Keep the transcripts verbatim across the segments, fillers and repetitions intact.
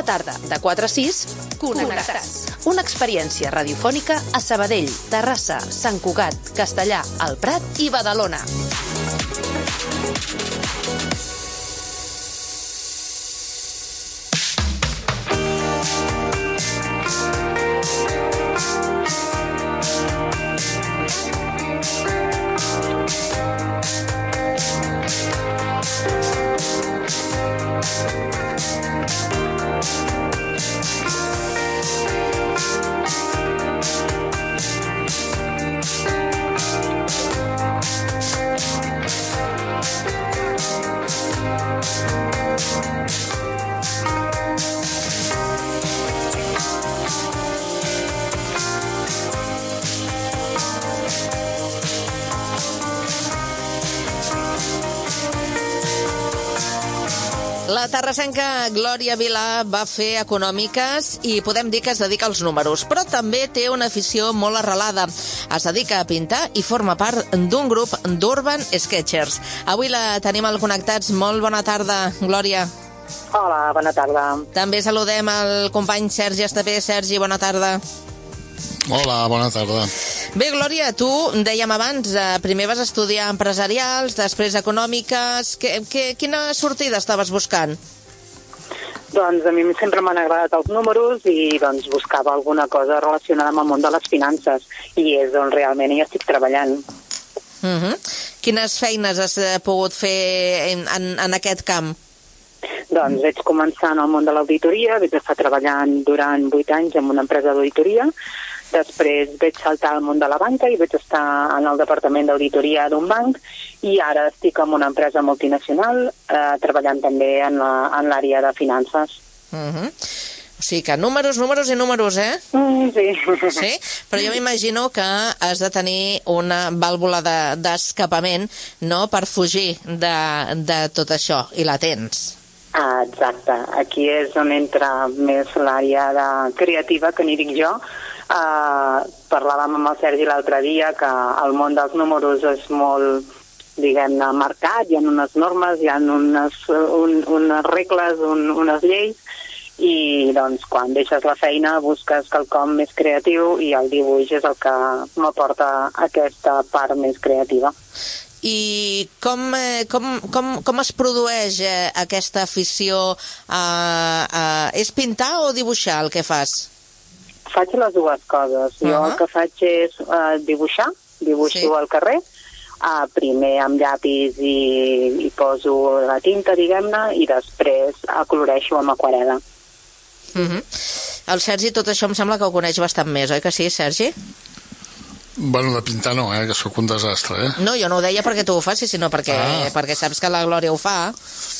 tarda, de quatre a sis, Connectats. Una experiència radiofònica a Sabadell, Terrassa, Sant Cugat, Castellà, El Prat i Badalona. La terrassenca Glòria Vilà va fer econòmiques i podem dir que es dedica als números, però també té una afició molt arrelada. Es dedica a pintar i forma part d'un grup d'Urban Sketchers. Avui la tenim al Connectats. Molt bona tarda, Glòria. Hola, bona tarda. També saludem el company Sergi Estapé. Sergi, bona tarda. Hola, bona tarda. Bé, Glòria, tu, dèiem abans, eh, primer vas estudiar empresarials, després econòmiques. Que, que, quina sortida estaves buscant? Doncs a mi sempre m'han agradat els números i doncs buscava alguna cosa relacionada amb el món de les finances i és on realment hi estic treballant. Uh-huh. Quines feines has pogut fer en, en, en aquest camp? Doncs vaig començar en el món de l'auditoria, vaig estar treballant durant vuit anys en una empresa d'auditoria. Després vaig saltar al món de la banca i vaig estar en el departament d'auditoria d'un banc i ara estic en una empresa multinacional eh, treballant també en l'àrea de finances. Uh-huh. O sigui que números, números i números, eh? Mm, sí. Sí? Però jo m'imagino que has de tenir una vàlvula d'escapament, de, no?, per fugir de, de tot això, i la tens. Ah, exacte. Aquí és on entra més l'àrea de creativa, que n'hi dic jo. Uh, parlàvem amb el Sergi l'altre dia que el món dels números és molt, diguem-ne, marcat, hi ha unes normes, hi ha unes, un, unes regles, un, unes lleis, i doncs quan deixes la feina busques quelcom més creatiu i el dibuix és el que m'aporta aquesta part més creativa. I com, com, com, com es produeix eh, aquesta afició a, a... És pintar o dibuixar el que fas? Faig les dues coses. Jo uh-huh. el que faig és uh, dibuixar, dibuixo sí. al carrer, uh, primer amb llapis i, i poso la tinta, diguem-ne, i després acoloreixo amb aquarel·la. Uh-huh. El Sergi, tot això em sembla que ho coneix bastant més, oi que sí, Sergi? Bueno, de pintar no, eh, que sóc un desastre, eh? No, jo no ho deia perquè tu ho facis, sinó perquè, ah. perquè saps que la Glòria ho fa.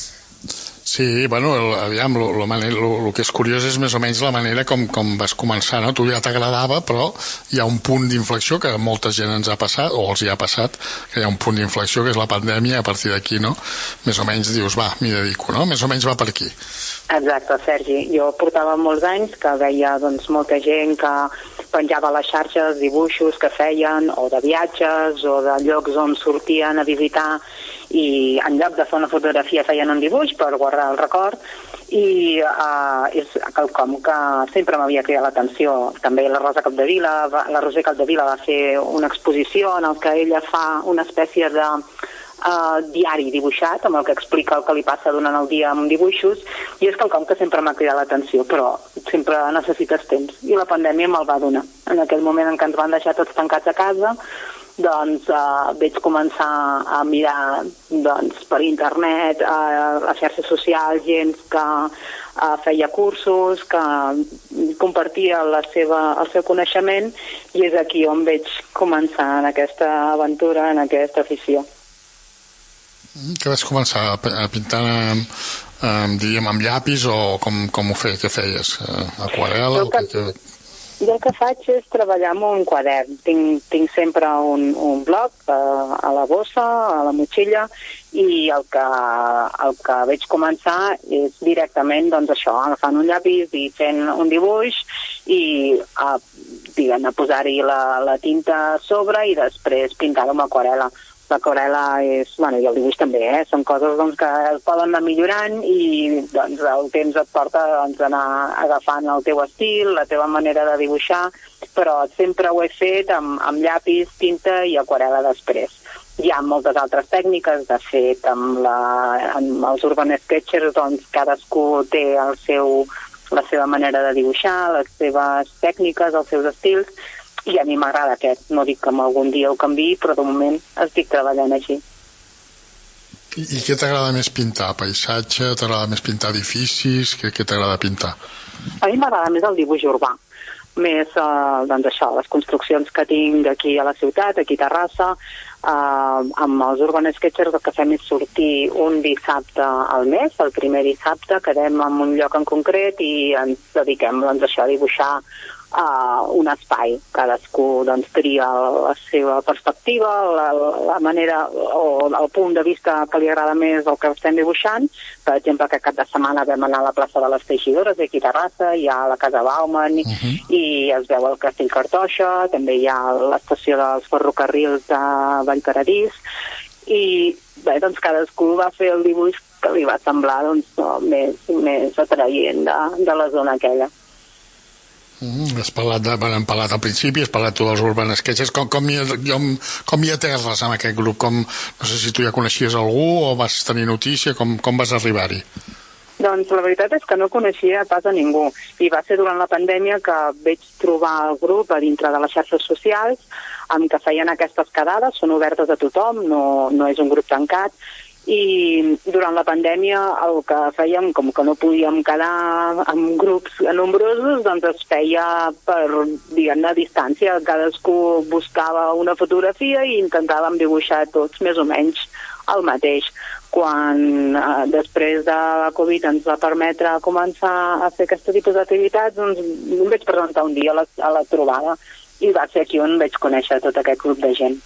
Sí, bueno, el, aviam, lo, lo, lo, lo que és curiós és més o menys la manera com, com vas començar, no? Tu ja t'agradava, però hi ha un punt d'inflexió que a molta gent ens ha passat, o els hi ha passat, que hi ha un punt d'inflexió que és la pandèmia, a partir d'aquí, no? Més o menys dius, va, m'hi dedico, no? Més o menys va per aquí. Exacte, Sergi. Jo portava molts anys que veia doncs, molta gent que penjava a les xarxes dibuixos que feien, o de viatges, o de llocs on sortien a visitar, i en lloc de fer una fotografia feien un dibuix per guardar el record, i uh, és quelcom que sempre m'havia cridat l'atenció. També la Rosa Capdevila, la Roser Capdevila va fer una exposició en el que ella fa una espècie de Uh, diari dibuixat amb el que explica el que li passa durant el dia amb dibuixos, i és quelcom que sempre m'ha cridat l'atenció, però sempre necessites temps, i la pandèmia me'l va donar. En aquell moment en què ens van deixar tots tancats a casa, doncs uh, vaig començar a mirar doncs, per internet, a uh, les xarxes socials, gent que uh, feia cursos, que compartia la seva, el seu coneixement, i és aquí on vaig començar en aquesta aventura, en aquesta afició. Que vas començar a pintar amb, amb, diríem, amb llapis o com, com ho feia? Què feies? Aquarel·la? Jo, que, que... jo el que faig és treballar amb un quadern. Tinc, tinc sempre un, un bloc uh, a la bossa, a la motxilla, i el que, el que vaig començar és directament doncs, això, agafant un llapis i fent un dibuix i uh, diguem, a posar-hi la, la tinta a sobre i després pintar-ho amb aquarel·la. L'aquarela és, bueno, i el dibuix també, eh? Són coses doncs, que es poden anar millorant i doncs, el temps et porta doncs, anar agafant el teu estil, la teva manera de dibuixar, però sempre ho he fet amb, amb llapis, tinta i aquarela després. Hi ha moltes altres tècniques, de fet, amb, la, amb els Urban Sketchers doncs, cadascú té el seu, la seva manera de dibuixar, les seves tècniques, els seus estils, i a mi m'agrada aquest. No dic que algun dia ho canviï, però de moment estic treballant així. I, i què t'agrada més pintar? Paisatge? T'agrada més pintar edificis? Què, què t'agrada pintar? A mi m'agrada més el dibuix urbà. Més, eh, doncs això, les construccions que tinc aquí a la ciutat, aquí a Terrassa, eh, amb els Urban Sketchers el que fem és sortir un dissabte al mes, el primer dissabte, quedem en un lloc en concret i ens dediquem doncs, això, a dibuixar Uh, un espai. Cadascú doncs, tria la seva perspectiva, la, la manera o el punt de vista que li agrada més el que estem dibuixant. Per exemple, aquest cap de setmana vam anar a la plaça de les Teixidores aquí a Terrassa, hi ha la Casa Bauman, uh -huh. i es veu el Castell Cartoixa, també hi ha l'estació dels ferrocarrils de Vallparadís, i bé, doncs cadascú va fer el dibuix que li va semblar doncs, no, més, més atraient de, de la zona aquella. Mm, has parlat de, bueno, hem parlat al principi, has parlat tu dels Urban Sketchers, com, com, hi, com, com hi aterres amb aquest grup? Com, no sé si tu ja coneixies algú o vas tenir notícia, com, com vas arribar-hi? Doncs la veritat és que no coneixia pas a ningú, i va ser durant la pandèmia que vaig trobar el grup a dintre de les xarxes socials amb què feien aquestes quedades, són obertes a tothom, no, no és un grup tancat, i durant la pandèmia el que fèiem, com que no podíem quedar en grups nombrosos, doncs es feia per, diguem-ne, a distància. Cadascú buscava una fotografia i intentàvem dibuixar tots més o menys el mateix. Quan eh, després de la Covid ens va permetre començar a fer aquest tipus d'activitats, doncs em vaig presentar un dia a la, a la trobada i va ser aquí on vaig conèixer tot aquest grup de gent.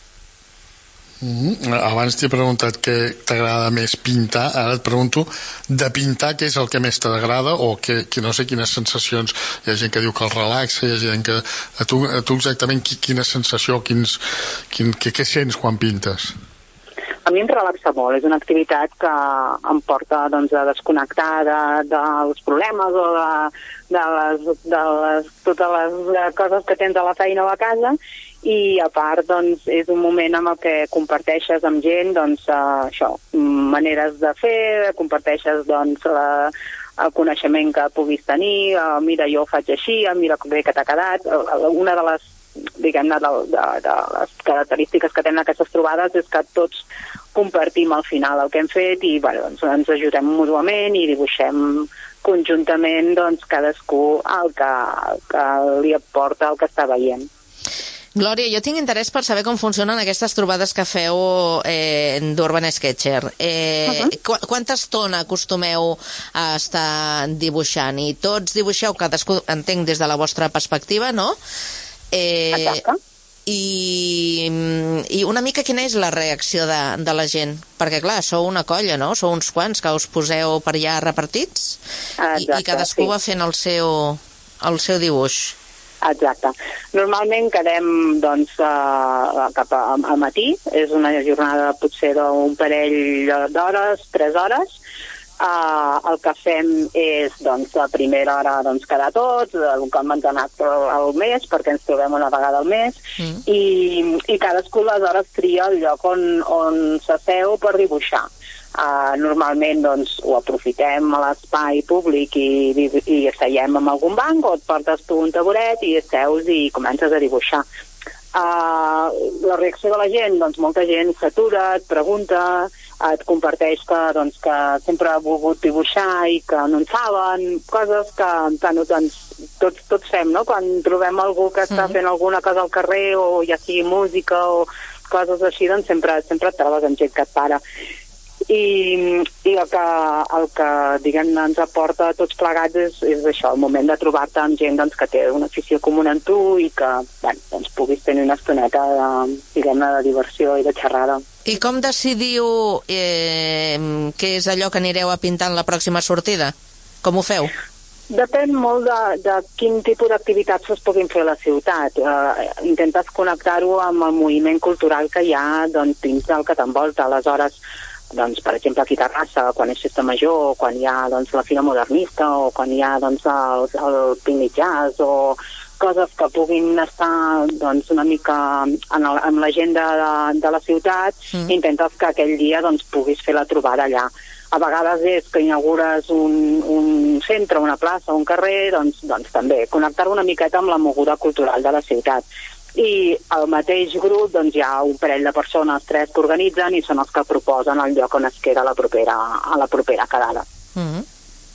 Mm-hmm. Abans t'he preguntat què t'agrada més pintar, ara et pregunto de pintar què és el que més t'agrada o que, que no sé quines sensacions. Hi ha gent que diu que el relaxa, hi ha gent que a tu, a tu exactament quina sensació, quins, quin, què, què sents quan pintes? A mi em relaxa molt, és una activitat que em porta doncs, a desconnectar de, dels problemes o de, de, les, de les, totes les coses que tens a la feina o a casa, i a part doncs, és un moment en el que comparteixes amb gent doncs, uh, això, maneres de fer, comparteixes doncs, la, el coneixement que puguis tenir, uh, mira, jo ho faig així, mira com bé que t'ha quedat. Uh, una de les diguem-ne, de, de, de les característiques que tenen aquestes trobades és que tots compartim al final el que hem fet i bueno, doncs, ens ajudem mútuament i dibuixem conjuntament doncs, cadascú el que, el que li aporta el que està veient. Glòria, jo tinc interès per saber com funcionen aquestes trobades que feu eh, d'Urban Sketcher. Eh, uh -huh. qu quanta estona acostumeu a estar dibuixant? I tots dibuixeu, cadascú, entenc, des de la vostra perspectiva, no? Eh, Exacte. I, I una mica quina és la reacció de, de la gent? Perquè, clar, sou una colla, no? Sou uns quants que us poseu per allà repartits? Exacte, I, i cadascú sí. va fent el seu, el seu dibuix. Exacte. Normalment quedem doncs, a, cap a, a matí, és una jornada potser d'un parell d'hores, tres hores. Uh, el que fem és doncs, la primera hora doncs, quedar tots, el que hem mantenat el mes, perquè ens trobem una vegada al mes, mm. i, i cadascú aleshores tria el lloc on, on s'asseu per dibuixar. Uh, normalment doncs, ho aprofitem a l'espai públic i, i, i seiem en algun banc o et portes tu un taburet i seus i comences a dibuixar. Uh, la reacció de la gent, doncs molta gent s'atura, et pregunta, et comparteix que, doncs, que sempre ha volgut dibuixar i que no en saben, coses que bueno, doncs, tots, tots fem, no? Quan trobem algú que està fent alguna cosa al carrer o ja sigui música o coses així, doncs sempre, sempre et trobes amb gent que et para. I, i el que, el que diguem, ens aporta a tots plegats és, és això, el moment de trobar-te amb gent doncs, que té una afició comuna amb tu i que bueno, doncs, puguis tenir una estoneta de, diguem-ne, de diversió i de xerrada. I com decidiu eh, què és allò que anireu a pintar en la pròxima sortida? Com ho feu? Depèn molt de, de quin tipus d'activitats es puguin fer a la ciutat. Uh, intentes connectar-ho amb el moviment cultural que hi ha doncs, dins del que t'envolta. Aleshores, doncs, per exemple, aquí a Terrassa, quan és festa major, o quan hi ha doncs, la Fira Modernista, o quan hi ha doncs, el, el Picnic Jazz, o coses que puguin estar doncs, una mica en, el, en l'agenda de, de la ciutat, mm. intentes que aquell dia doncs, puguis fer la trobada allà. A vegades és que inaugures un, un centre, una plaça, un carrer, doncs, doncs també connectar una miqueta amb la moguda cultural de la ciutat. I al mateix grup doncs, hi ha un parell de persones, tres, que organitzen i són els que proposen el lloc on es queda a la propera, a la propera quedada. Mm-hmm.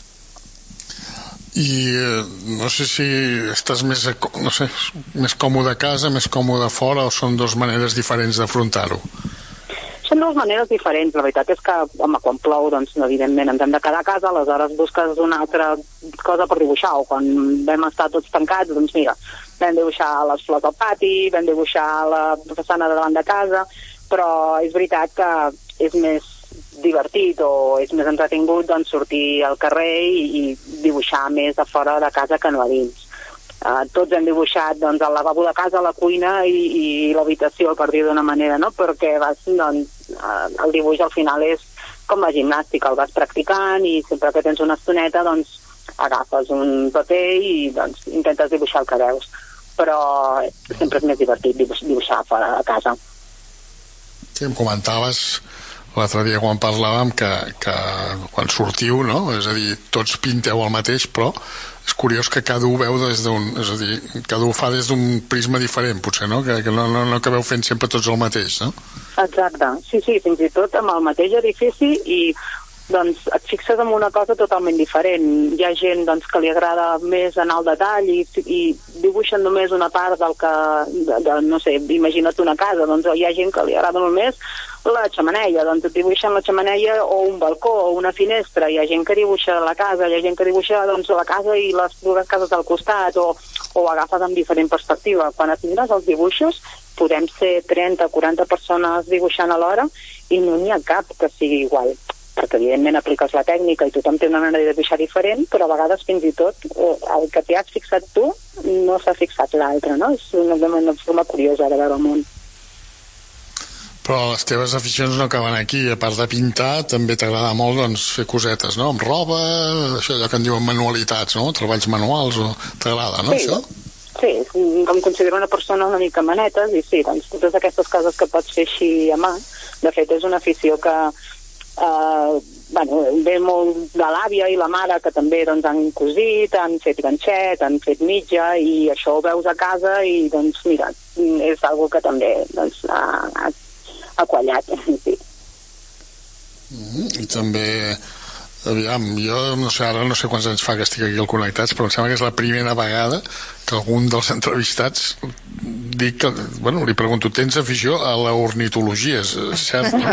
I eh, no sé si estàs més, no sé, més còmode a casa, més còmode a fora, o són dues maneres diferents d'afrontar-ho? Són dues maneres diferents. La veritat és que, home, quan plou, doncs, evidentment, ens hem de quedar a casa, aleshores busques una altra cosa per dibuixar, o quan vam estar tots tancats, doncs mira, vam dibuixar les flors al pati, vam dibuixar la façana de davant de casa, però és veritat que és més divertit o és més entretingut doncs, sortir al carrer i, i dibuixar més a fora de casa que no a dins. Uh, tots hem dibuixat doncs, el lavabo de casa, la cuina i, i l'habitació, per dir d'una manera, no? Perquè vas, doncs, uh, el dibuix al final és com la gimnàstica, el vas practicant i sempre que tens una estoneta doncs, agafes un paper i doncs, intentes dibuixar el que veus, però sempre és més divertit dibuixar fora de casa. Sí, em comentaves l'altre dia quan parlàvem que, que quan sortiu, no? És a dir, tots pinteu el mateix, però és curiós que cada un veu des d'un, és a dir, cada un fa des d'un prisma diferent, potser, no? Que, que no, no, no acabeu fent sempre tots el mateix, no? Exacte, sí, sí, fins i tot amb el mateix edifici i doncs et fixes en una cosa totalment diferent. Hi ha gent doncs, que li agrada més anar al detall i, i dibuixen només una part del que, de, de, no sé, imagina't una casa, doncs hi ha gent que li agrada molt més la xemeneia, doncs et dibuixen la xemeneia o un balcó o una finestra, hi ha gent que dibuixa la casa, hi ha gent que dibuixa doncs, la casa i les dues cases del costat, o, o agafes amb diferent perspectiva. Quan et mires els dibuixos podem ser trenta o quaranta persones dibuixant alhora i no n'hi ha cap que sigui igual, perquè evidentment apliques la tècnica i tothom té una manera de dibuixar diferent, però a vegades fins i tot el que t'hi has fixat tu no s'ha fixat l'altre, no? És una, una forma curiosa de veure el món. Però les teves aficions no acaben aquí. A part de pintar, també t'agrada molt doncs, fer cosetes, no? Amb roba, això allò que en diuen manualitats, no? Treballs manuals, o... t'agrada, no, sí, això? Sí, em considero una persona una mica manetes i sí, doncs totes aquestes coses que pots fer així a mà, de fet és una afició que Uh, bueno, ve molt de l'àvia i la mare, que també doncs, han cosit, han fet ganxet, han fet mitja, i això ho veus a casa i doncs mira, és algo que també doncs, ha, ha, ha quallat, sí. Mm, i també aviam, jo no sé, ara no sé quants anys fa que estic aquí al Connectats, però em sembla que és la primera vegada que algun dels entrevistats dic que, bueno, li pregunto, tens afició a la ornitologia, és cert, no?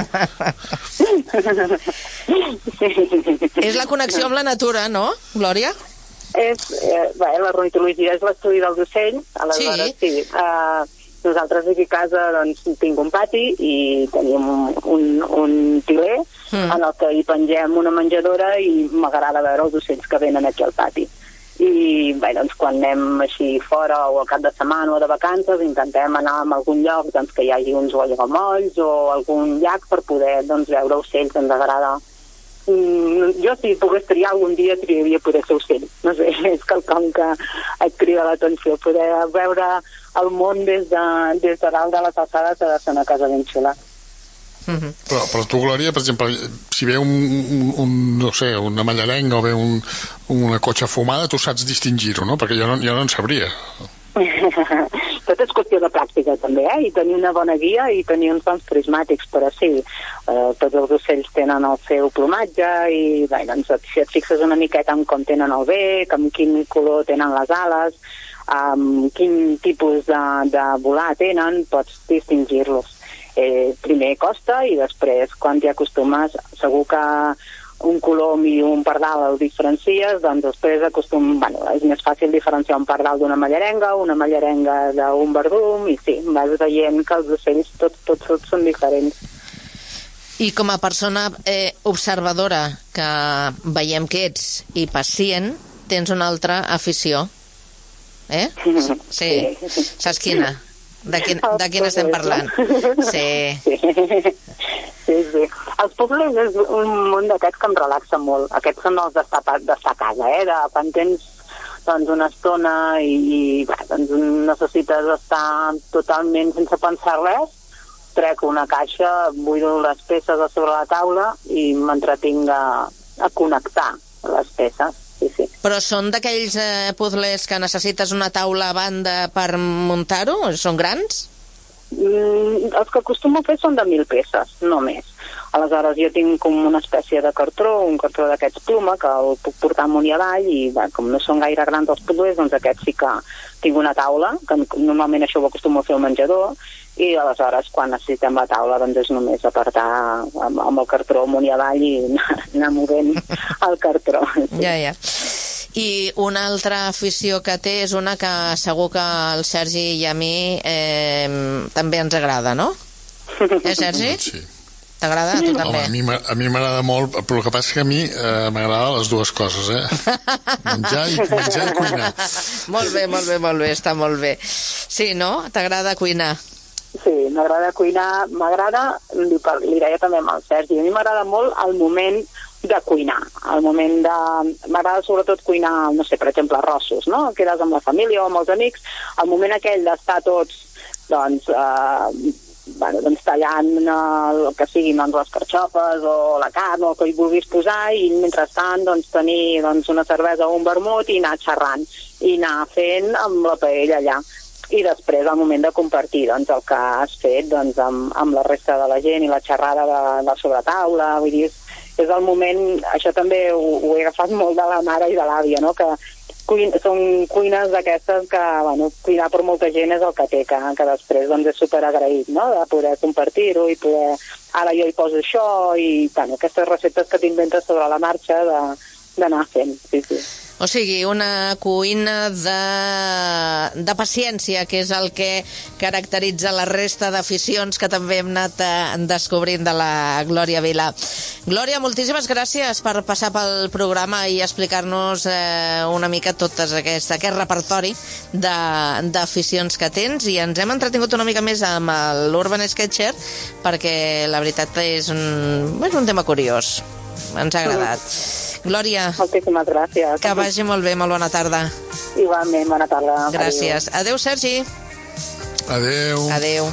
És la connexió amb la natura, no, Glòria? És, eh, bé, la ornitologia és l'estudi dels ocells, aleshores sí, sí. Uh, nosaltres aquí a casa doncs, tinc un pati i tenim un, un tiler mm. en el que hi pengem una menjadora i m'agrada veure els ocells que venen aquí al pati. I bé, doncs, quan anem així fora o al cap de setmana o de vacances intentem anar a algun lloc doncs, que hi hagi uns aiguamolls o algun llac per poder doncs, veure ocells, ens agrada. Mm, jo si pogués triar algun dia triaria poder ser ocell, no sé, és quelcom que et crida l'atenció, poder veure el món des de, des de dalt de les alçades ha de ser una cosa ben xula. Mm-hmm. Però, però tu, Glòria, per exemple, si ve un, un, un no sé, una mallarenga o ve un, una cotxa fumada, tu saps distingir-ho, no? Perquè jo no, jo no en sabria. Tot és qüestió de pràctica també, eh? I tenir una bona guia i tenir uns bons prismàtics, però sí, eh, tots els ocells tenen el seu plomatge i bé, doncs, si et fixes una miqueta en com tenen el bec, amb quin color tenen les ales, amb quin tipus de, de volar tenen, pots distingir-los. Eh, primer costa i després quan t'hi acostumes segur que un colom i un pardal el diferencies, doncs després acostum, bueno, és més fàcil diferenciar un pardal d'una mallarenga, una mallarenga d'un verdum, i sí, vas veient que els ocells tots, tots, tots són diferents. I com a persona eh, observadora que veiem que ets i pacient, tens una altra afició. Eh? Sí. Saps quina? De, quin, de quina estem parlant? Sí. Sí. Sí, sí. Els puzzles és un món d'aquests que em relaxa molt. Aquests són els d'estar a casa, eh? De quan tens doncs, una estona i, i bé, doncs, necessites estar totalment sense pensar res, trec una caixa, buido les peces a sobre la taula i m'entretinc a, a connectar les peces. Sí, sí. Però són d'aquells eh, puzzles que necessites una taula a banda per muntar-ho? Són grans? Mm, els que acostumo a fer són de mil peces, no més. Aleshores jo tinc com una espècie de cartró, un cartró d'aquests pluma, que el puc portar amunt i avall, i bé, com no són gaire grans els puzzles, doncs aquests sí que tinc una taula, que normalment això ho acostumo a fer al menjador, i aleshores quan necessitem la taula doncs és només apartar amb, amb el cartró amunt i avall i anar, anar movent el cartró. Sí. Ja, ja. I una altra afició que té és una que segur que el Sergi i a mi eh, també ens agrada, no? Eh, Sergi? Sí. T'agrada? Tu també? Home, a mi m'agrada molt, però el que passa és que a mi eh, m'agrada les dues coses, eh? Menjar i, menjar i cuinar. Molt bé, molt bé, molt bé, està molt bé. Sí, no? T'agrada cuinar? Sí, m'agrada cuinar, m'agrada, li, li deia també amb el Sergi, a mi m'agrada molt el moment de cuinar, el moment de... M'agrada sobretot cuinar, no sé, per exemple, arrossos, no? Quedes amb la família o amb els amics, el moment aquell d'estar tots, doncs, eh, bueno, doncs tallant el que siguin doncs, les carxofes o la carn o el que hi vulguis posar i mentrestant doncs, tenir doncs, una cervesa o un vermut i anar xerrant i anar fent amb la paella allà. I després el moment de compartir doncs, el que has fet doncs, amb, amb la resta de la gent i la xerrada de, de sobretaula, vull dir, és el moment, això també ho, ho he agafat molt de la mare i de l'àvia, no? Que cuin, són cuines d'aquestes que, bueno, cuinar per molta gent és el que té, que, que després doncs, és superagraït, no? De poder compartir-ho i poder, ara jo hi poso això i, bueno, aquestes receptes que t'inventes sobre la marxa d'anar fent, sí, sí. O sigui, una cuina de, de paciència, que és el que caracteritza la resta d'aficions que també hem anat descobrint de la Glòria Vilà. Glòria, moltíssimes gràcies per passar pel programa i explicar-nos eh, una mica tot aquest, aquest repertori d'aficions que tens, i ens hem entretingut una mica més amb l'Urban Sketcher perquè la veritat és un, és un tema curiós. Ens ha agradat. Glòria, moltíssimes gràcies. Que vagi molt bé, molt bona tarda. Igualment, bona tarda. Gràcies. Adéu, Sergi. Adéu. Adéu.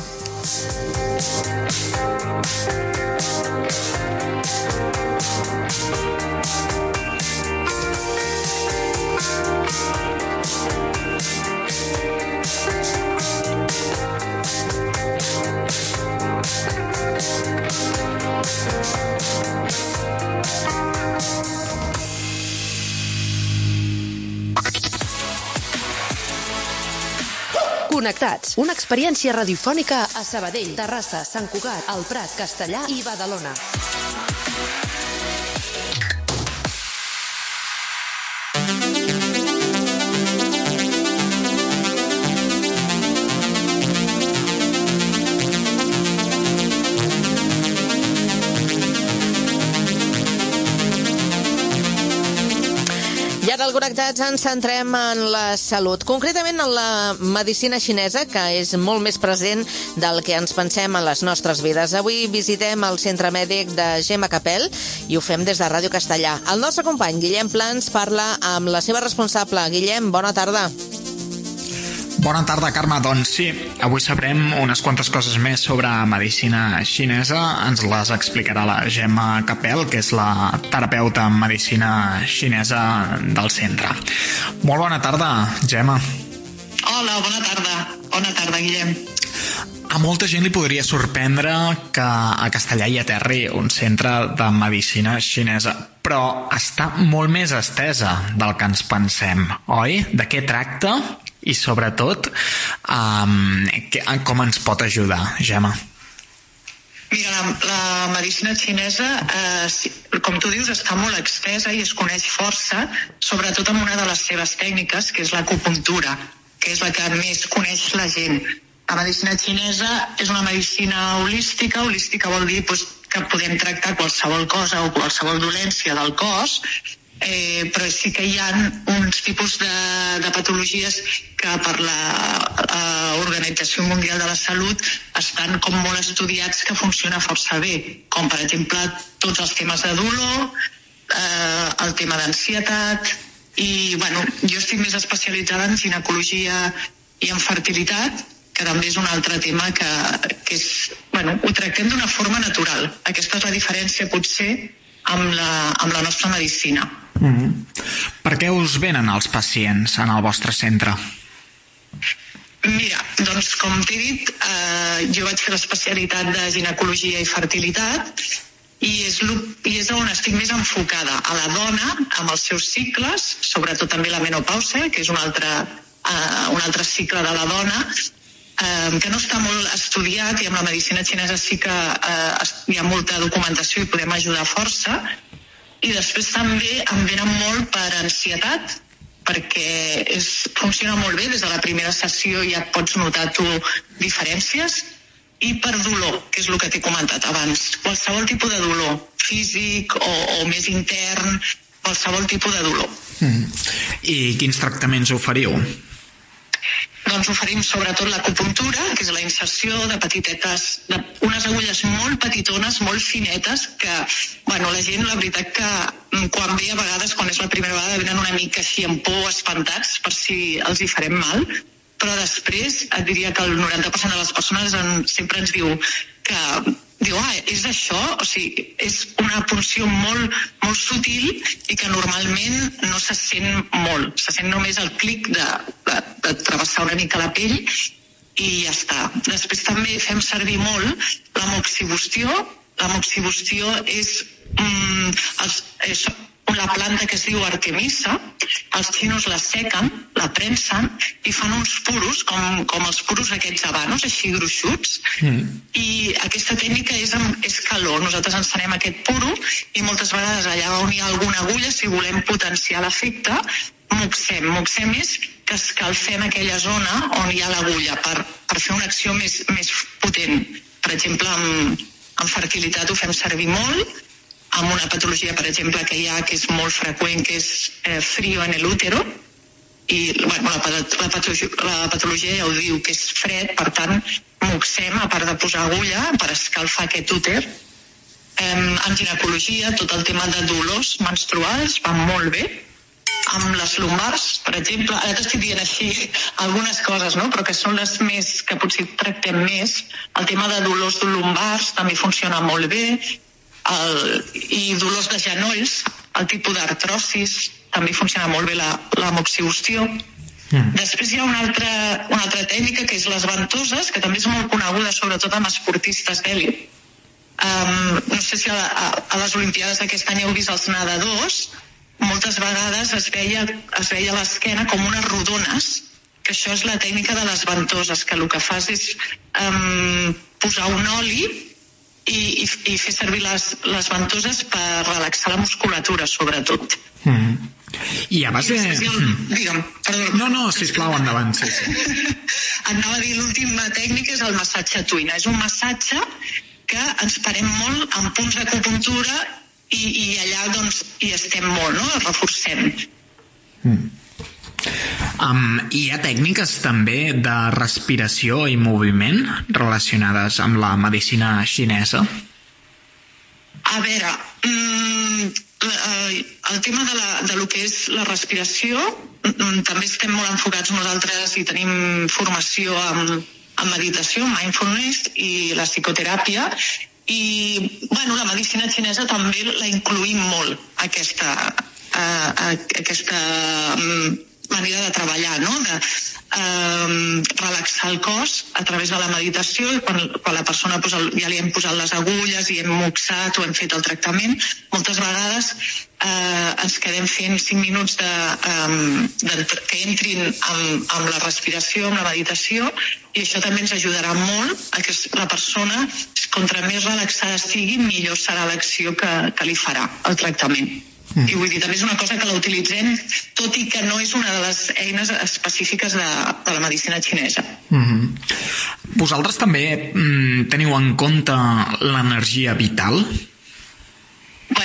Connectats, una experiència radiofònica a Sabadell, Terrassa, Sant Cugat, El Prat, Castellar i Badalona. I ara al Connectats ens centrem en la salut, concretament en la medicina xinesa, que és molt més present del que ens pensem en les nostres vides. Avui visitem el centre mèdic de Gemma Capel i ho fem des de Ràdio Castellà. El nostre company Guillem Plans parla amb la seva responsable. Guillem, bona tarda. Bona tarda, Carme. Doncs sí, avui sabrem unes quantes coses més sobre medicina xinesa. Ens les explicarà la Gemma Capel, que és la terapeuta en medicina xinesa del centre. Molt bona tarda, Gemma. Hola, bona tarda. Bona tarda, Guillem. A molta gent li podria sorprendre que a Castellà hi aterri un centre de medicina xinesa, però està molt més estesa del que ens pensem, oi? De què tracta? I sobretot, um, que, com ens pot ajudar, Gemma? Mira, la, la medicina xinesa, eh, com tu dius, està molt extesa i es coneix força, sobretot amb una de les seves tècniques, que és l'acupuntura, que és la que més coneix la gent. La medicina xinesa és una medicina holística. Holística vol dir doncs, que podem tractar qualsevol cosa o qualsevol dolència del cos, eh, però sí que hi ha uns tipus de, de patologies que per la eh, Organització Mundial de la Salut estan com molt estudiats, que funciona força bé, com per exemple tots els temes de dolor, eh, el tema d'ansietat, i bueno, jo estic més especialitzada en ginecologia i en fertilitat, que també és un altre tema que, que és, bueno, ho tractem d'una forma natural. Aquesta és la diferència potser amb la, amb la nostra medicina. Mm-hmm. Per què us venen els pacients en el vostre centre? Mira, doncs com t'he dit, eh, jo vaig fer l'especialitat de ginecologia i fertilitat, i és, i és on estic més enfocada, a la dona, amb els seus cicles, sobretot també la menopausa, que és un altre, uh, un altre cicle de la dona, uh, que no està molt estudiat, i amb la medicina xinesa sí que uh, hi ha molta documentació i podem ajudar força. I després també em venen molt per ansietat, perquè és, funciona molt bé, des de la primera sessió ja pots notar tu diferències, i per dolor, que és el que t'he comentat abans. Qualsevol tipus de dolor, físic o, o més intern, qualsevol tipus de dolor. Mm. I quins tractaments oferiu? Doncs oferim sobretot l'acupuntura, que és la inserció de petitetes, de unes agulles molt petitones, molt finetes, que, bueno, la gent, la veritat que quan ve a vegades, quan és la primera vegada, venen una mica així amb por, espantats, per si els hi farem mal, però després et diria que el noranta per cent de les persones en, sempre ens diu que diu, ah, és això? O sigui, és una punció molt, molt sutil i que normalment no se sent molt. Se sent només el clic de, de, de travessar una mica la pell i ja està. Després també fem servir molt la moxibustió. La moxibustió és, mm, els, és la planta que es diu artemisa. Els xinos la sequen, la prensen i fan uns puros, com, com els puros aquests habanos, així gruixuts, mm. i aquesta tècnica és, amb, és calor. Nosaltres encenem aquest puro i moltes vegades allà on hi ha alguna agulla, si volem potenciar l'efecte, moxem. Moxem és que escalfem aquella zona on hi ha l'agulla per, per fer una acció més, més potent. Per exemple, amb, amb fertilitat ho fem servir molt, amb una patologia, per exemple, que hi ha, que és molt freqüent, que és eh, frío en el útero, i bueno, la, la, patologia, la patologia ja ho diu, que és fred, per tant, moxem, a part de posar agulla, per escalfar aquest úter. Eh, en ginecologia, tot el tema de dolors menstruals va molt bé. Amb les lumbars, per exemple, ara t'estic dient així algunes coses, no? Però que són les més, que potser tractem més. El tema de dolors lumbars també funciona molt bé. El, i dolors de genolls, el tipus d'artrosis, també funciona molt bé la, la moxibustió. Mm. Després hi ha una altra, una altra tècnica, que és les ventoses, que també és molt coneguda, sobretot amb esportistes d'èlit. Um, no sé si a, a, a les Olimpiades d'aquest any heu vist els nedadors, moltes vegades es veia, es veia l'esquena com unes rodones, que això és la tècnica de les ventoses, que el que fas és um, posar un oli I, i, i fer servir les, les ventoses per relaxar la musculatura, sobretot. Mm. I a base... I el, digue'm, perdó. No, no, sisplau, endavant. Sí, sí. Anava a dir, l'última tècnica és el massatge tuina. És un massatge que ens parem molt en punts d'acupuntura i, i allà doncs hi estem molt, no? El reforcem. Mm. Um, hi ha tècniques també de respiració i moviment relacionades amb la medicina xinesa? A veure, mm, el tema de, la, de lo que és la respiració, mm, també estem molt enfocats nosaltres i tenim formació en, en meditació, mindfulness i la psicoteràpia, i bueno, la medicina xinesa també la incluïm molt, aquesta, uh, aquesta um, manera de treballar, no? De eh, relaxar el cos a través de la meditació, i quan, quan la persona posa, ja li hem posat les agulles i hem moxat o hem fet el tractament, moltes vegades eh, ens quedem fent cinc minuts de, eh, de, que entrin amb, amb la respiració, amb la meditació, i això també ens ajudarà molt a que la persona, contra més relaxada sigui, millor serà l'acció que, que li farà el tractament. Mm. I vull dir, també és una cosa que la utilitzem, tot i que no és una de les eines específiques de, de la medicina xinesa. Mm-hmm. Vosaltres també mm, teniu en compte l'energia vital? Bueno,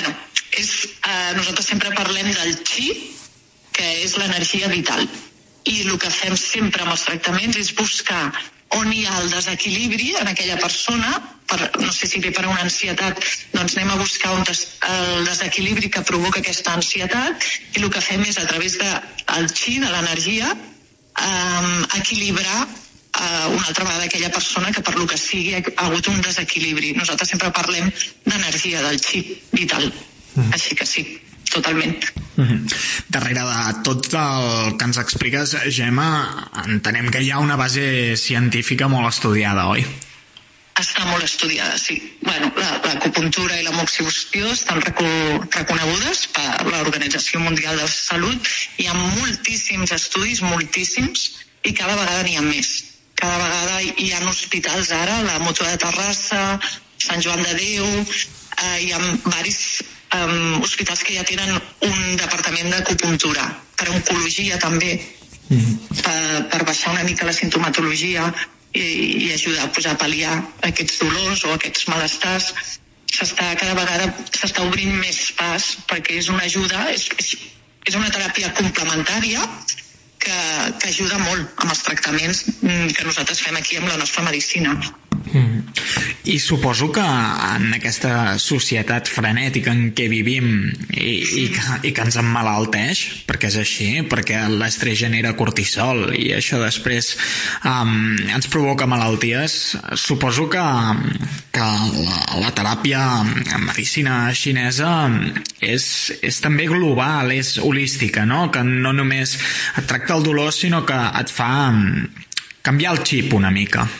és, eh, nosaltres sempre parlem del chi, que és l'energia vital. I el que fem sempre amb els tractaments és buscar on hi ha el desequilibri en aquella persona, per, no sé si ve per una ansietat, doncs anem a buscar un des, el desequilibri que provoca aquesta ansietat, i el que fem és, a través del chi, de l'energia, eh, equilibrar eh, una altra vegada aquella persona que per lo que sigui ha hagut un desequilibri. Nosaltres sempre parlem d'energia, del chi vital. Mm. Així que sí, totalment. Mm-hmm. Darrere de tot el que ens expliques, Gemma, entenem que hi ha una base científica molt estudiada, oi? Està molt estudiada, sí. Bueno, l'acupuntura i la moxibustió estan reconegudes per l'Organització Mundial de la Salut. Hi ha moltíssims estudis, moltíssims, i cada vegada n'hi ha més. Cada vegada hi ha hospitals ara, la Mútua de Terrassa, Sant Joan de Déu, eh, hi ha diversos um, hospitals que ja tenen un departament d'acupuntura, per oncologia també, mm-hmm. per, per baixar una mica la sintomatologia i, i ajudar pues, a pal·liar aquests dolors o aquests malestars. S'està cada vegada s'està obrint més pas, perquè és una ajuda, és, és, és una teràpia complementària que, que ajuda molt amb els tractaments que nosaltres fem aquí amb la nostra medicina. Mm. I suposo que en aquesta societat frenètica en què vivim i, i, que, i que ens emmalalteix, perquè és així, perquè l'estrès genera cortisol i això després um, ens provoca malalties, suposo que, que la, la teràpia en medicina xinesa és, és també global, és holística, no? Que no només et tracta el dolor, sinó que et fa canviar el xip una mica.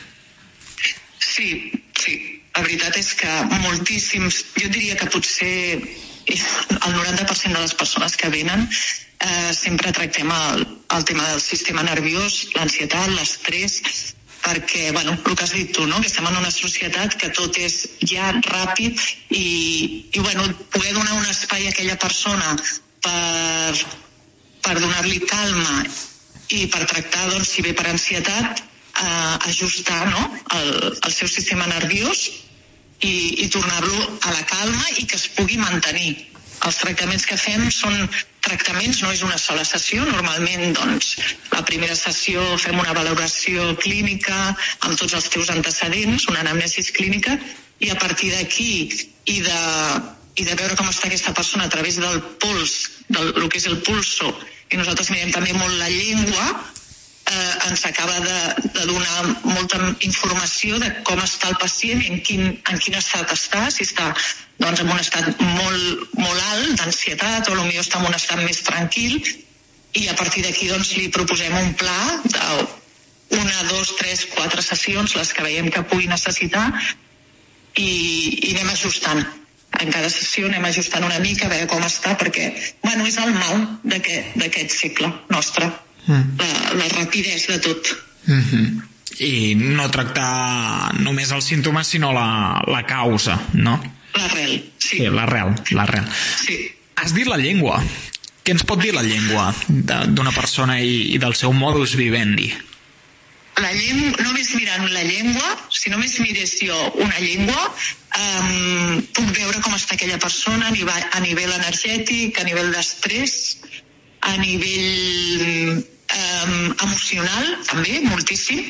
Sí, sí. La veritat és que moltíssims, jo diria que potser el noranta per cent de les persones que venen eh, sempre tractem el, el tema del sistema nerviós, l'ansietat, l'estrès, perquè, bueno, el que has dit tu, no? Que estem en una societat que tot és ja ràpid i, i bueno, poder donar un espai a aquella persona per, per donar-li calma i per tractar, doncs, si ve per ansietat, eh, ajustar, no? el, el seu sistema nerviós i, i tornar-lo a la calma i que es pugui mantenir. Els tractaments que fem són tractaments, no és una sola sessió. Normalment, doncs, la primera sessió fem una valoració clínica amb tots els teus antecedents, una anamnesis clínica, i a partir d'aquí i de, i de veure com està aquesta persona a través del pols, del el que és el pulso, i nosaltres mirem també molt la llengua, eh, ens acaba de, de donar molta informació de com està el pacient i en quin, en quin estat està, si està doncs, en un estat molt, molt alt d'ansietat o potser està en un estat més tranquil, i a partir d'aquí doncs, li proposem un pla de una, dos, tres, quatre sessions, les que veiem que pugui necessitar, i, i anem ajustant. En cada sessió anem ajustant una mica a veure com està, perquè bueno, és el mal d'aquest segle nostre, mm. la, la rapidesa de tot. Mm-hmm. I no tractar només els símptomes, sinó la, la causa, no? L'arrel, sí. Sí, l'arrel, l'arrel. Sí. Has dit la llengua. Què ens pot dir la llengua d'una persona i, i del seu modus vivendi? La llengua, només mirant la llengua, si només mirés jo una llengua, um, puc veure com està aquella persona a nivell, a nivell energètic, a nivell d'estrès, a nivell um, emocional, també, moltíssim.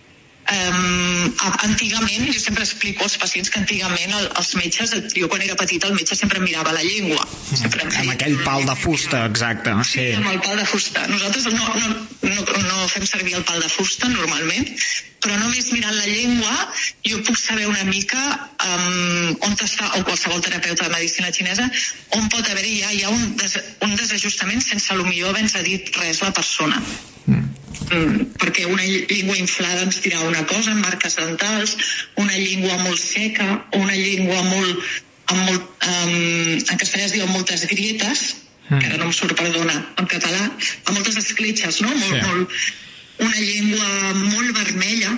Um, antigament, jo sempre explico als pacients que antigament el, els metges, jo quan era petita el metge sempre mirava la llengua, sempre mm, amb aquell pal de fusta, exacte, sí. Sí, amb el pal de fusta. Nosaltres no, no, no, no fem servir el pal de fusta normalment, però només mirant la llengua jo puc saber una mica um, on està, o qualsevol terapeuta de medicina xinesa, on pot haver-hi ja, hi ha un, des, un desajustament sense potser haver-nos dit res la persona. Mm. Mm, perquè una llengua inflada ens dirà una cosa, amb marques dentals, una llengua molt seca, o una llengua molt, amb molt um, en castellà es diu moltes grietes, mm. que ara no em surt, perdona, en català, amb moltes escletxes, no? Molt, sí. molt, una llengua molt vermella,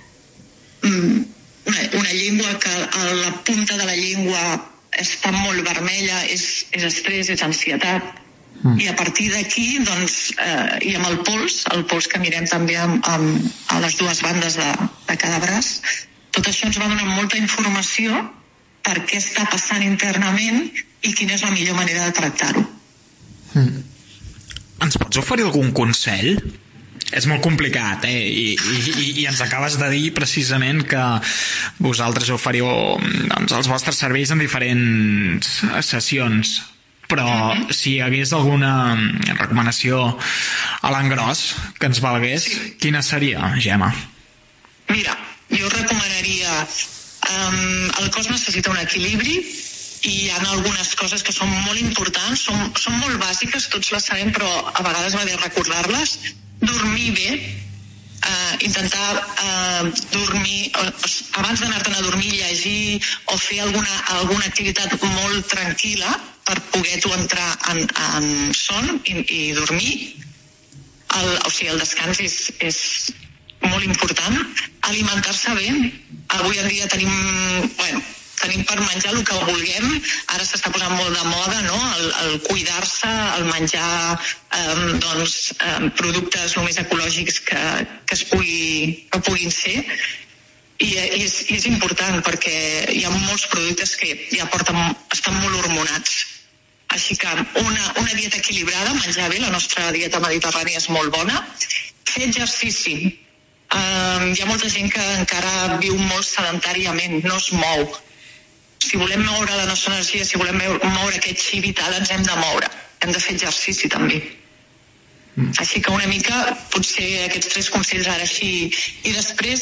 mm, una, una llengua que a la punta de la llengua està molt vermella, és, és estrès, és ansietat. Mm. I a partir d'aquí, doncs, eh, i amb el pols, el pols que mirem també amb, amb, a les dues bandes de, de cada braç, tot això ens va donar molta informació per què està passant internament i quina és la millor manera de tractar-ho. Mm. Ens pots oferir algun consell? És molt complicat, eh? I, i, i ens acabes de dir precisament que vosaltres oferiu doncs, els vostres serveis en diferents sessions, però mm-hmm. si hi hagués alguna recomanació a l'engròs que ens valgués, sí. Quina seria, Gemma? Mira, jo recomanaria um, el cos necessita un equilibri i hi ha algunes coses que són molt importants, són, són molt bàsiques, tots les sabem, però a vegades va bé recordar-les. Dormir bé, uh, intentar uh, dormir, uh, abans d'anar-te'n a dormir, llegir o fer alguna, alguna activitat molt tranquil·la per poder tu entrar en, en son i, i dormir. El, o sigui, el descans és, és molt important. Alimentar-se bé. Avui en dia tenim, bueno, tenim per menjar el que vulguem, ara s'està posant molt de moda, no? el, el cuidar-se, el menjar eh, doncs, eh, productes el més ecològics que, que, es pugui, que puguin ser, i, i, és, i és important perquè hi ha molts productes que ja porten, estan molt hormonats. Així que una, una dieta equilibrada, menjar bé, la nostra dieta mediterrània és molt bona. Fer exercici. Eh, hi ha molta gent que encara viu molt sedentàriament, no es mou. Si volem moure la nostra energia, si volem moure aquest xi vital, ens hem de moure. Hem de fer exercici, també. Mm. Així que una mica, potser aquests tres consells ara així. I després,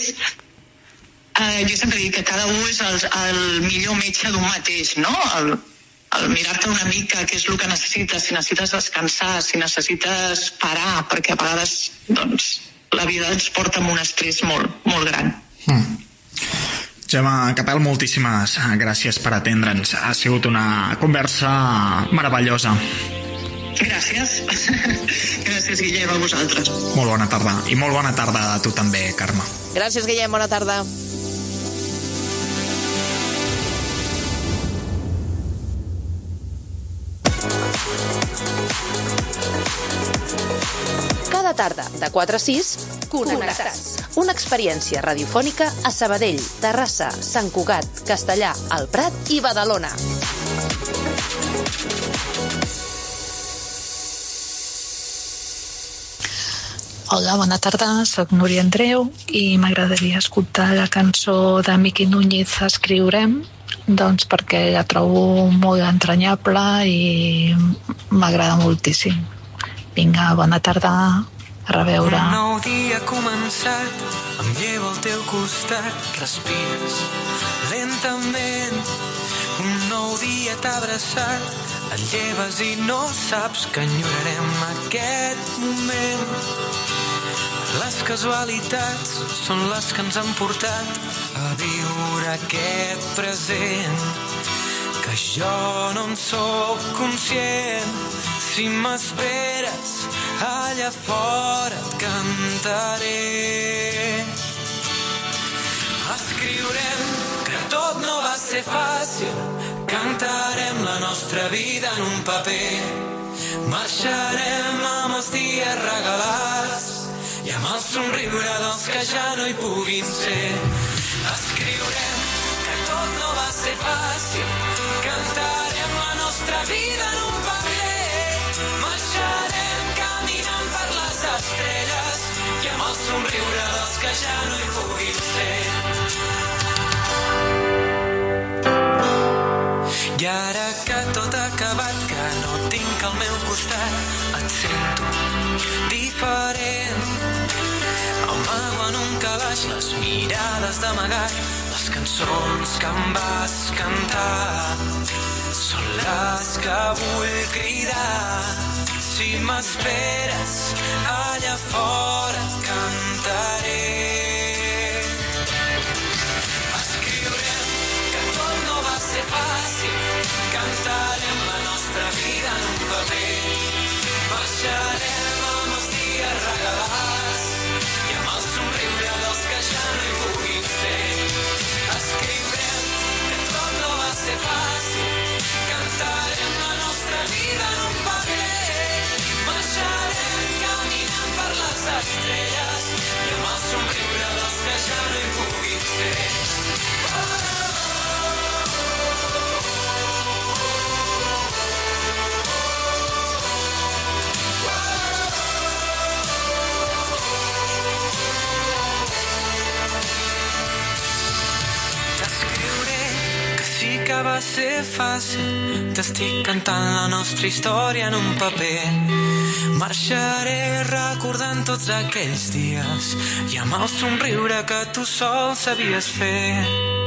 eh, jo sempre dic que cada un és el, el millor metge d'un mateix, no? El, el mirar-te una mica què és el que necessites, si necessites descansar, si necessites parar, perquè a vegades, doncs, la vida ens porta amb un estrès molt, molt gran. Mm. Gemma Capel, moltíssimes gràcies per atendre'ns. Ha sigut una conversa meravellosa. Gràcies. Gràcies, Guillem, a vosaltres. Molt bona tarda. I molt bona tarda a tu també, Carme. Gràcies, Guillem. Bona tarda. Cada tarda, de quatre a sis, Connectats. Una experiència radiofònica a Sabadell, Terrassa, Sant Cugat, Castellar, El Prat i Badalona. Hola, bona tarda, soc Núria Andreu i m'agradaria escoltar la cançó de Miqui Núñez Escriurem, doncs perquè la trobo molt entranyable i m'agrada moltíssim. Vinga, bona tarda. A reveure. Un nou dia ha començat, em llevo al teu costat, respires lentament. Un nou dia t'ha abraçat, et lleves i no saps que enyorarem aquest moment. Les casualitats són les que ens han portat a viure aquest present, que jo no en soc conscient. Si m'esperes, allà fora et cantaré. Escriurem que tot no va ser fàcil, cantarem la nostra vida en un paper. Marxarem amb els dies regalats i amb el somriure dels que ja no hi puguin ser. Escriurem que tot no va ser fàcil, cantarem la nostra vida en un paper. Marxarem caminant per les estrelles i amb el somriure dels que ja no hi puguin ser. I ara que tot ha acabat, que no tinc al meu costat, et sento diferent. Amago en un calaix les mirades d'amagat, les cançons que em vas cantar són les que vull cridar. Si m'esperes, allà fora et cantaré. Escriurem que tot no va ser fàcil, cantarem la nostra vida en un paper. Marxarem amb els dies regalats i amb el somriure dels que ja no hi puguin ser. Escriurem que tot no va ser fàcil, cantarem la nostra vida en un paper. Marxarem caminant per les estrelles ser fàcil, t'estic cantant la nostra història en un paper. Marxaré recordant tots aquells dies i amb el somriure que tu sol sabies fer.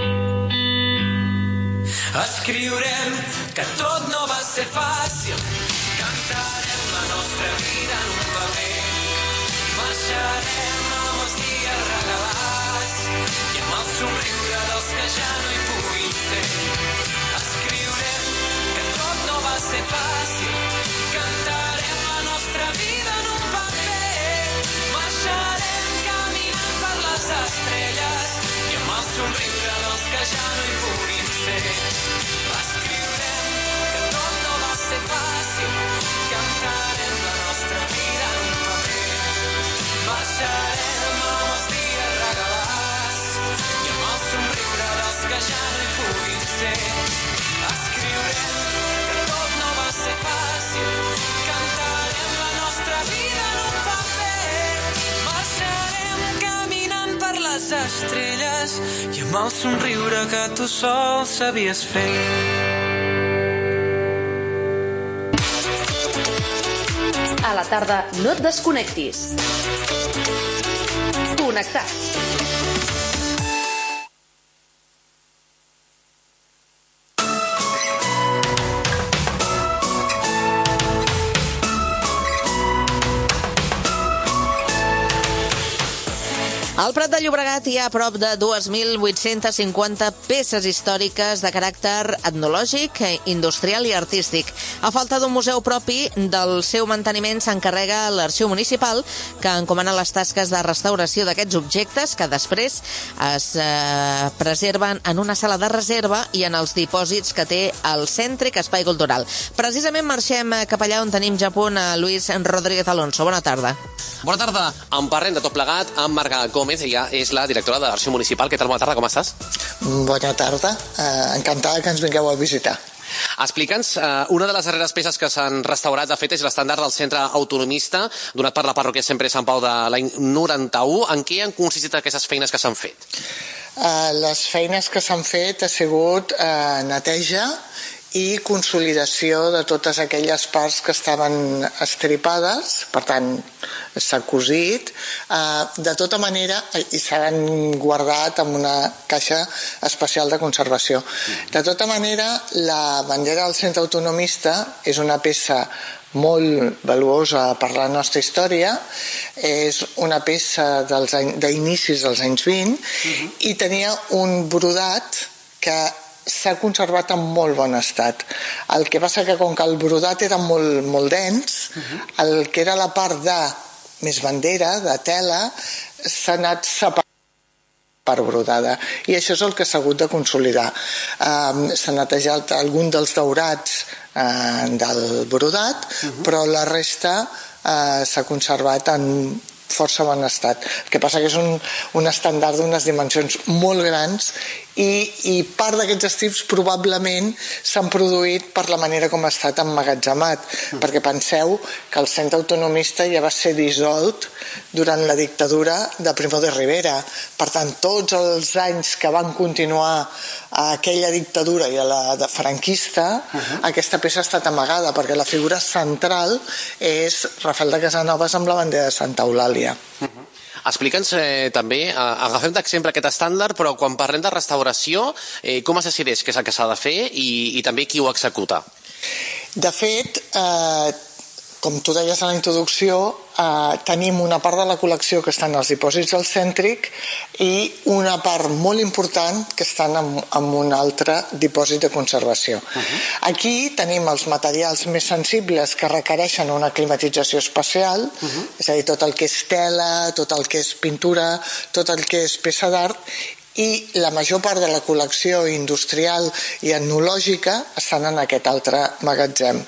Escriurem que tot no va ser fàcil, cantarem la nostra vida en un paper. Marxarem amb els dies regalats i amb el somriure dels que ja no hi puguin ser. Escriurem que tot no va ser fàcil, cantarem la nostra vida en un paper. Marxarem caminant per les estrelles i amb el somriure dels que ja no hi puguin ser. Escriurem que tot no va ser fàcil, cantarem la nostra vida en un paper. Marxarem amb els dies regalats i amb el somriure dels que ja no hi puguin ser. Escriurem que tot no va ser fàcil, cantarem la nostra vida en un paper. Marxarem caminant per les estrelles i amb el somriure que tu sol sabies fer. A la tarda no et desconnectis. Connectats. Al Prat de Llobregat hi ha a prop de dos mil vuit-cents cinquanta peces històriques de caràcter etnològic, industrial i artístic. A falta d'un museu propi, del seu manteniment s'encarrega l'Arxiu Municipal, que encomana les tasques de restauració d'aquests objectes que després es eh, preserven en una sala de reserva i en els dipòsits que té el Cèntric Espai Cultural. Precisament marxem cap allà on tenim ja a punt a Luis Rodríguez Alonso. Bona tarda. Bona tarda. En parlem de tot plegat amb Marga Gómez, ella és la directora de l'Arxiu Municipal. Què tal? Bona tarda, com estàs? Bona tarda, eh, encantada que ens vingueu a visitar. Explica'ns, eh, una de les darreres peces que s'han restaurat, de fet, és l'estàndard del Centre Autonomista, donat per la parròquia Sempre Sant Pau de l'any noranta-u. En què han consistit aquestes feines que s'han fet? Eh, les feines que s'han fet ha sigut eh, neteja i consolidació de totes aquelles parts que estaven estripades, per tant s'ha cosit, eh, de tota manera, i s'han guardat en una caixa especial de conservació. De tota manera, la bandera del Centre Autonomista és una peça molt valuosa per la nostra història, és una peça dels any, d'inicis dels anys vint, uh-huh. i tenia un brodat que s'ha conservat en molt bon estat. El que passa que com que el brodat era molt, molt dens, uh-huh. el que era la part de més bandera, de tela, s'ha anat separant per brodada, i això és el que s'ha hagut de consolidar. Um, s'ha netejat algun dels daurats uh, del brodat, uh-huh. però la resta uh, s'ha conservat en força bon estat. El que passa que és un, un estàndard d'unes dimensions molt grans i, i part d'aquests estips probablement s'han produït per la manera com ha estat emmagatzemat, mm. perquè penseu que el Centre Autonomista ja va ser dissolt durant la dictadura de Primo de Rivera. Per tant, tots els anys que van continuar a aquella dictadura i a la de franquista, uh-huh. aquesta peça ha estat amagada, perquè la figura central és Rafael de Casanovas amb la bandera de Santa Eulàlia. Uh-huh. Explica'ns eh, també, eh, agafem d'exemple aquest estàndard, però quan parlem de restauració, eh, com es decideix què és el que s'ha de fer i, i també qui ho executa? De fet, eh, com tu deies a la introducció, eh, tenim una part de la col·lecció que estan als dipòsits del Cèntric i una part molt important que estan en, en un altre dipòsit de conservació. Uh-huh. Aquí tenim els materials més sensibles que requereixen una climatització especial, uh-huh. és a dir, tot el que és tela, tot el que és pintura, tot el que és peça d'art, i la major part de la col·lecció industrial i etnològica estan en aquest altre magatzem.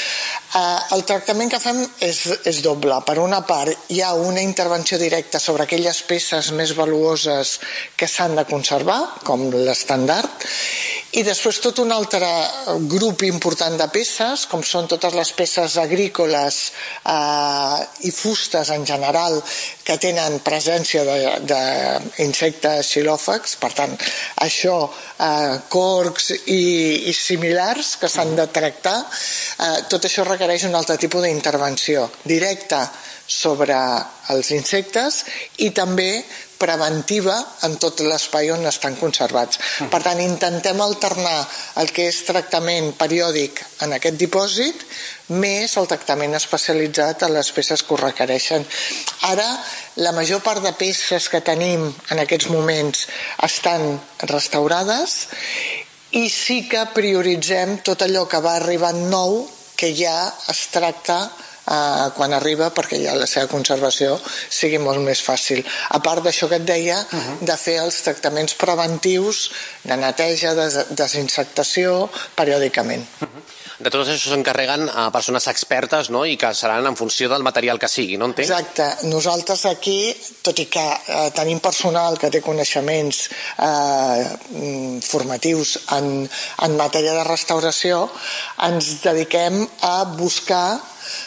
El tractament que fem és, és doble. Per una part, hi ha una intervenció directa sobre aquelles peces més valuoses que s'han de conservar, com l'estandard, I després tot un altre grup important de peces, com són totes les peces agrícoles eh, i fustes en general, que tenen presència d'insectes xilòfags, per tant, això, eh, corcs i, i similars que s'han de tractar, eh, tot això requereix un altre tipus d'intervenció directa sobre els insectes i també preventiva en tot l'espai on estan conservats. Per tant, intentem alternar el que és tractament periòdic en aquest dipòsit més el tractament especialitzat a les peces que ho requereixen. Ara, la major part de peces que tenim en aquests moments estan restaurades i sí que prioritzem tot allò que va arribant nou que ja es tracta Uh, quan arriba perquè ja la seva conservació sigui molt més fàcil, a part d'això que et deia uh -huh. de fer els tractaments preventius de neteja, des desinsectació periòdicament. Uh -huh. De tot això s'encarreguen a persones expertes, no? I que seran en funció del material que sigui, no entenc? Exacte. Nosaltres aquí, tot i que eh, tenim personal que té coneixements eh, formatius en, en matèria de restauració, ens dediquem a buscar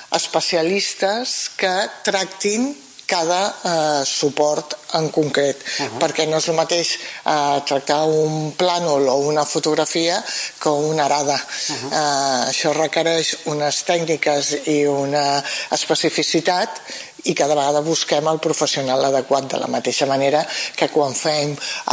especialistes que tractin cada eh, suport en concret, uh-huh. perquè no és el mateix eh, tractar un plànol o una fotografia que una arada. Uh-huh. Eh, això requereix unes tècniques i una especificitat i cada vegada busquem el professional adequat, de la mateixa manera que quan fem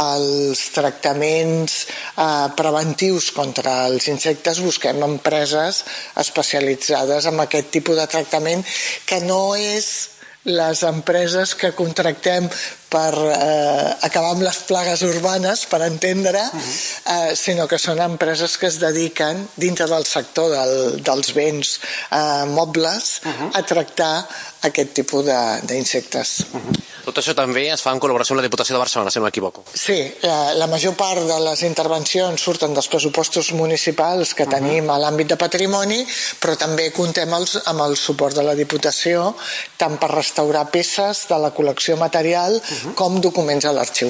els tractaments eh, preventius contra els insectes busquem empreses especialitzades en aquest tipus de tractament, que no és les empreses que contractem per eh, acabar amb les plagues urbanes, per entendre, uh-huh. eh, sinó que són empreses que es dediquen, dintre del sector del, dels béns eh, mobles, uh-huh. a tractar aquest tipus d'insectes. Uh-huh. Tot això també es fa en col·laboració amb la Diputació de Barcelona, si no m'equivoco. Sí, la, la major part de les intervencions surten dels pressupostos municipals que tenim uh-huh. a l'àmbit de patrimoni, però també comptem els, amb el suport de la Diputació, tant per restaurar peces de la col·lecció material uh-huh. com documents a l'arxiu.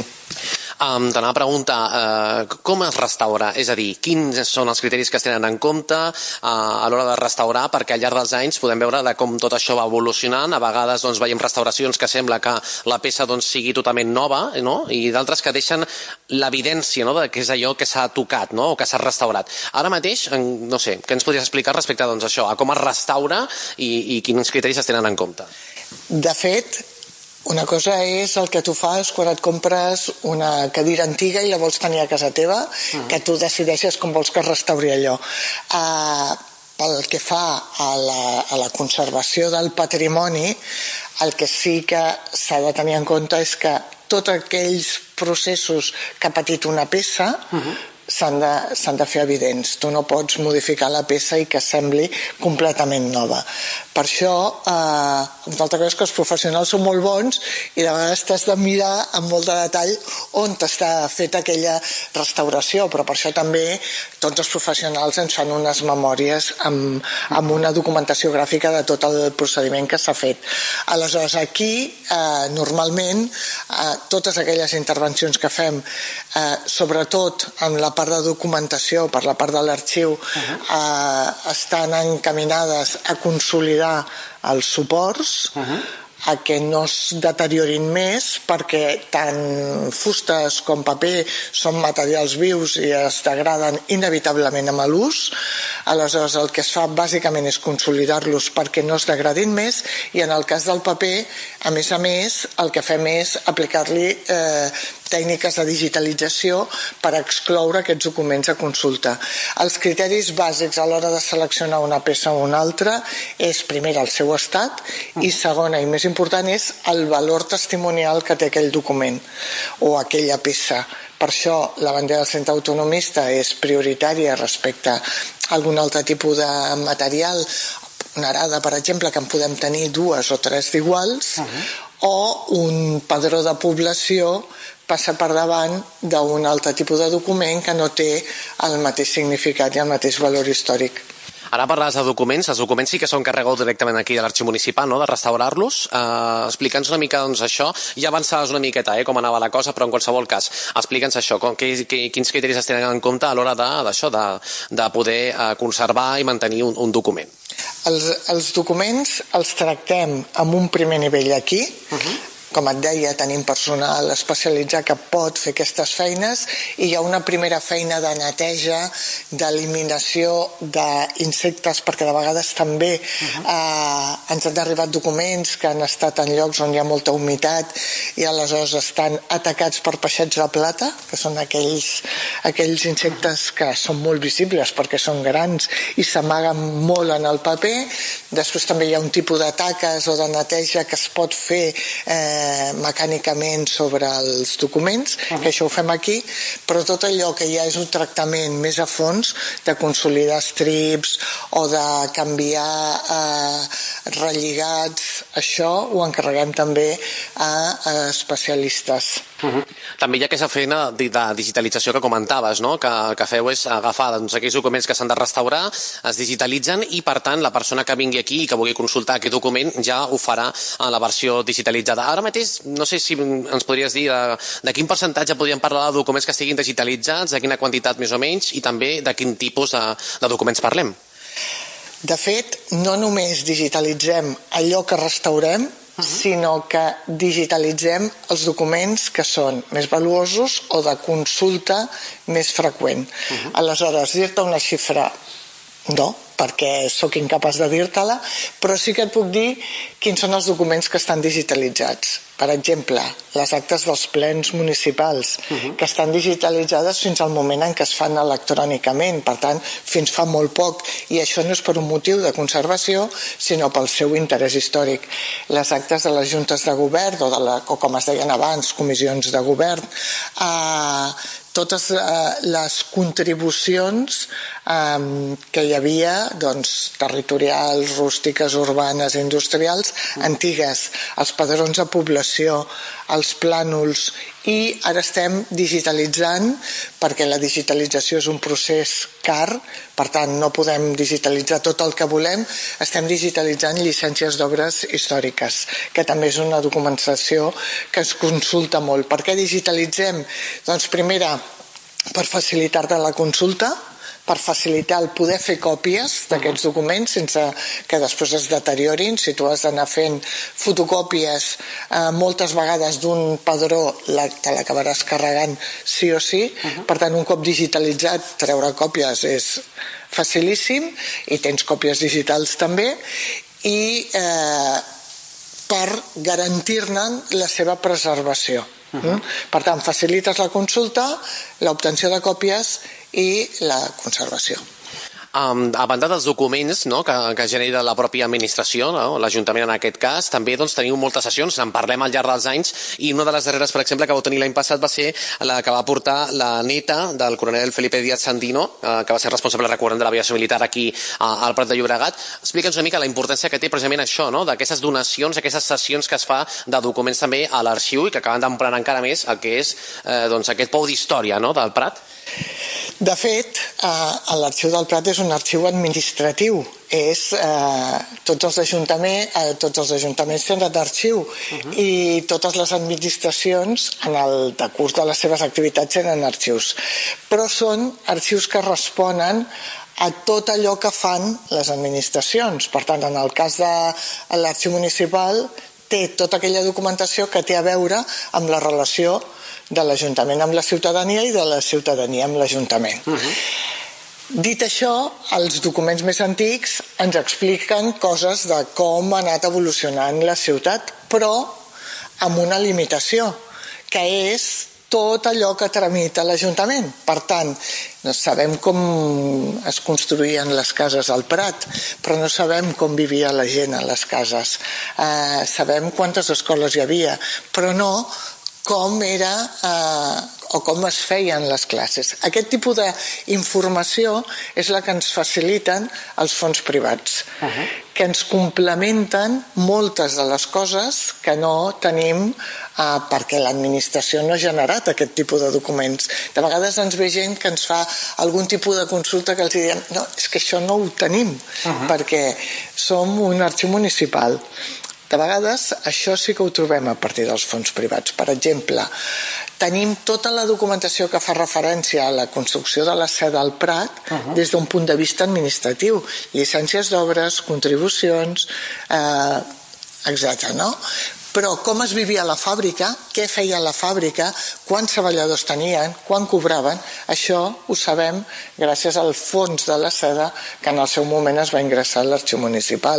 Um, T'anava a preguntar, uh, com es restaura? És a dir, quins són els criteris que es tenen en compte uh, a l'hora de restaurar? Perquè al llarg dels anys podem veure de com tot això va evolucionant. A vegades doncs, veiem restauracions que sembla que la peça doncs, sigui totalment nova, no? I d'altres que deixen l'evidència, no?, de que és allò que s'ha tocat, no?, o que s'ha restaurat. Ara mateix, no sé, què ens podries explicar respecte a doncs, això, a com es restaura i, i quins criteris es tenen en compte? De fet, una cosa és el que tu fas quan et compres una cadira antiga i la vols tenir a casa teva, uh-huh. que tu decideixes com vols que es restauri allò. Uh, pel que fa a la, a la conservació del patrimoni, el que sí que s'ha de tenir en compte és que tots aquells processos que ha patit una peça uh-huh. s'han de, s'han de fer evidents. Tu no pots modificar la peça i que sembli completament nova. Per això, eh, una altra cosa és que els professionals són molt bons i de vegades t'has de mirar amb molt de detall on t'està feta aquella restauració, però per això també tots els professionals ens fan unes memòries amb, amb una documentació gràfica de tot el procediment que s'ha fet. Aleshores, aquí, eh, normalment, eh, totes aquelles intervencions que fem, eh, sobretot en la part de documentació, per la part de l'arxiu, uh-huh. eh, estan encaminades a consolidar els suports, uh-huh. a que no es deteriorin més, perquè tant fustes com paper són materials vius i es degraden inevitablement amb l'ús. Aleshores, el que es fa bàsicament és consolidar-los perquè no es degradin més, i en el cas del paper, a més a més, el que fem és aplicar-li eh, tècniques de digitalització per excloure aquests documents a consulta. Els criteris bàsics a l'hora de seleccionar una peça o una altra és, primer, el seu estat, i segona, i més important, és el valor testimonial que té aquell document o aquella peça. Per això la bandera del Centre Autonomista és prioritària respecte a algun altre tipus de material, una arada, per exemple, que en podem tenir dues o tres d'iguals, uh-huh. o un padró de població passa per davant d'un altre tipus de document que no té el mateix significat i el mateix valor històric. Ara parlaves de documents, els documents sí que són carregats directament aquí de l'Arxiu Municipal, no?, de restaurar-los. Uh, explica'ns una mica, doncs, això. Ja avançaves una miqueta, eh, com anava la cosa, però en qualsevol cas, explica'ns això, com, que, que, quins criteris es tenen en compte a l'hora d'això, de, de, de poder uh, conservar i mantenir un, un document. Els, els documents els tractem amb un primer nivell aquí, uh-huh. Com et deia, tenim personal especialitzat que pot fer aquestes feines i hi ha una primera feina de neteja, d'eliminació d'insectes, perquè de vegades també uh-huh. eh, ens han arribat documents que han estat en llocs on hi ha molta humitat i aleshores estan atacats per peixets de plata, que són aquells, aquells insectes que són molt visibles perquè són grans i s'amaguen molt en el paper. Després també hi ha un tipus de taques o de neteja que es pot fer eh, mecànicament sobre els documents, uh-huh. que això ho fem aquí, però tot allò que ja és un tractament més a fons, de consolidar strips o de canviar eh, relligats, això ho encarreguem també a, a especialistes. Uh-huh. També hi ha aquesta feina de, de digitalització que comentaves, no?, que, que feu és agafar doncs, aquells documents que s'han de restaurar, es digitalitzen i per tant la persona que vingui aquí i que vulgui consultar aquest document ja ho farà en la versió digitalitzada. Ara mateix, no sé si ens podries dir de, de quin percentatge podríem parlar de documents que estiguin digitalitzats, de quina quantitat més o menys i també de quin tipus de, de documents parlem. De fet, no només digitalitzem allò que restaurem, Uh-huh. sinó que digitalitzem els documents que són més valuosos o de consulta més freqüent. Uh-huh. Aleshores, dir-te una xifra, no, perquè sóc incapaç de dir-te-la, però sí que et puc dir quins són els documents que estan digitalitzats. Per exemple, les actes dels plens municipals, uh-huh. que estan digitalitzades fins al moment en què es fan electrònicament, per tant, fins fa molt poc, i això no és per un motiu de conservació, sinó pel seu interès històric. Les actes de les juntes de govern, o, de la, o com es deien abans, comissions de govern, eh, totes eh, les contribucions eh, que hi havia, doncs, territorials, rústiques, urbanes, industrials, antigues, els padrons de població, els plànols, i ara estem digitalitzant, perquè la digitalització és un procés car, per tant no podem digitalitzar tot el que volem, estem digitalitzant llicències d'obres històriques, que també és una documentació que es consulta molt. Per què digitalitzem? Doncs primera, per facilitar-te la consulta, per facilitar el poder fer còpies d'aquests documents sense que després es deteriorin. Si tu has d'anar fent fotocòpies eh, moltes vegades d'un padró, la, te l'acabaràs carregant sí o sí. Uh-huh. Per tant, un cop digitalitzat, treure còpies és facilíssim i tens còpies digitals també, i eh, per garantir-ne la seva preservació. Uh-huh. Per tant, facilites la consulta, l'obtenció de còpies i la conservació. Um, a banda dels documents, no?, que, que genera la pròpia administració, no?, l'Ajuntament en aquest cas, també doncs, teniu moltes sessions, en parlem al llarg dels anys, i una de les darreres, per exemple, que vau tenir l'any passat va ser la que va portar la neta del coronel Felipe Díaz Sandino, eh, que va ser responsable, recordem, de l'aviació militar aquí a, al Prat de Llobregat. Explica'ns una mica la importància que té precisament això, no?, d'aquestes donacions, aquestes sessions que es fa de documents també a l'arxiu i que acaben d'emplenar encara més el que és eh, doncs, aquest pou d'història, no?, del Prat. De fet, eh, l'arxiu del Prat és un arxiu administratiu. És, eh, tots, els ajuntaments, eh, tots els ajuntaments tenen arxiu, uh-huh. i totes les administracions en el decurs de les seves activitats tenen arxius. Però són arxius que responen a tot allò que fan les administracions. Per tant, en el cas de l'arxiu municipal, té tota aquella documentació que té a veure amb la relació de l'Ajuntament amb la ciutadania i de la ciutadania amb l'Ajuntament. Uh-huh. Dit això, els documents més antics ens expliquen coses de com ha anat evolucionant la ciutat, però amb una limitació, que és tot allò que tramita l'Ajuntament. Per tant, no sabem com es construïen les cases al Prat, però no sabem com vivia la gent a les cases. Eh, sabem quantes escoles hi havia, però no com era eh, o com es feien les classes. Aquest tipus d'informació és la que ens faciliten els fons privats, uh-huh. que ens complementen moltes de les coses que no tenim eh, perquè l'administració no ha generat aquest tipus de documents. De vegades ens ve gent que ens fa algun tipus de consulta que els diem no, és que això no ho tenim, uh-huh. perquè som un arxiu municipal. De vegades això sí que ho trobem a partir dels fons privats. Per exemple, tenim tota la documentació que fa referència a la construcció de la seda al Prat uh-huh. des d'un punt de vista administratiu, llicències d'obres, contribucions, eh, etcètera. No? Però com es vivia a la fàbrica, què feia la fàbrica, quants treballadors tenien, quan cobraven, això ho sabem gràcies al fons de la seda que en el seu moment es va ingressar a l'arxiu municipal.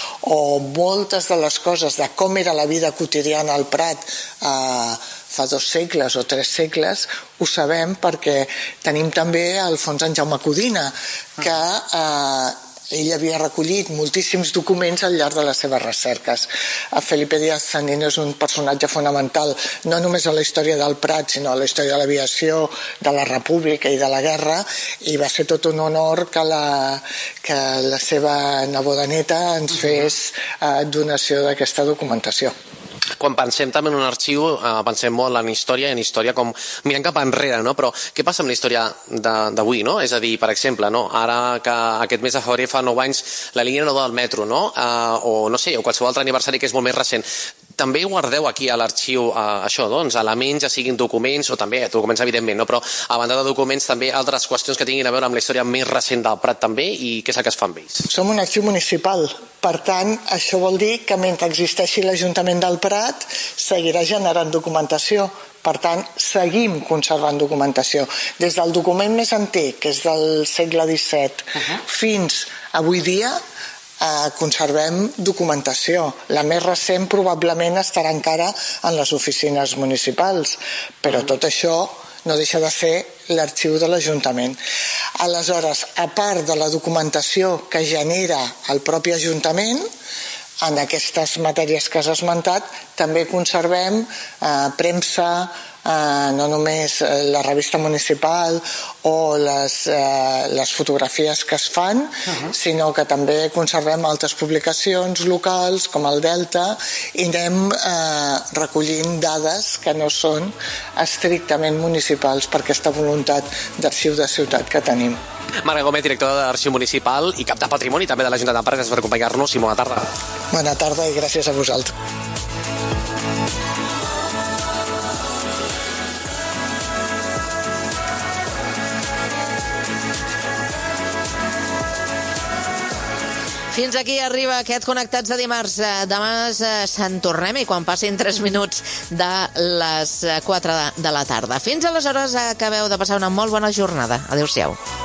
O moltes de les coses de com era la vida quotidiana al Prat eh, fa dos segles o tres segles, ho sabem perquè tenim també el fons en Jaume Codina, que eh, ell havia recollit moltíssims documents al llarg de les seves recerques. Felipe Díaz Zanino és un personatge fonamental no només a la història del Prat, sinó a la història de l'aviació, de la República i de la guerra, i va ser tot un honor que la, que la seva neboda neta ens fes eh, donació d'aquesta documentació. Quan pensem també en un arxiu, eh, pensem molt en història i en història com mirant cap enrere, no? Però què passa amb la història d'avui, no? És a dir, per exemple, no? Ara que aquest mes de febrer fa nou anys la línia nou del metro, no? Eh, o no sé, o qualsevol altre aniversari que és molt més recent. També guardeu aquí a l'arxiu eh, això, doncs, elements, ja siguin documents, o també documents evidentment, no? Però a banda de documents també altres qüestions que tinguin a veure amb la història més recent del Prat també, i què és el que es fa amb ells? Som un arxiu municipal, per tant, això vol dir que mentre existeixi l'Ajuntament del Prat seguirà generant documentació. Per tant, seguim conservant documentació. Des del document més antic, que és del segle disset, uh-huh. fins avui dia, Eh, conservem documentació. La més recent probablement estarà encara en les oficines municipals, però tot això no deixa de ser l'arxiu de l'Ajuntament. Aleshores, a part de la documentació que genera el propi Ajuntament, en aquestes matèries que has esmentat, també conservem eh, premsa, eh, no només la revista municipal o les, eh, les fotografies que es fan, uh-huh. sinó que també conservem altres publicacions locals com el Delta, i anem eh, recollint dades que no són estrictament municipals per aquesta voluntat d'arxiu de ciutat que tenim. Marga Gómez, directora de l'Arxiu Municipal i cap de Patrimoni també de l'Ajuntament de Prat, gràcies per acompanyar-nos i bona tarda. Bona tarda i gràcies a vosaltres. Fins aquí arriba aquest Connectats de dimarts. Demà se'n tornem i quan passin tres minuts de les quatre de la tarda. Fins aleshores acabeu de passar una molt bona jornada. Adéu-siau.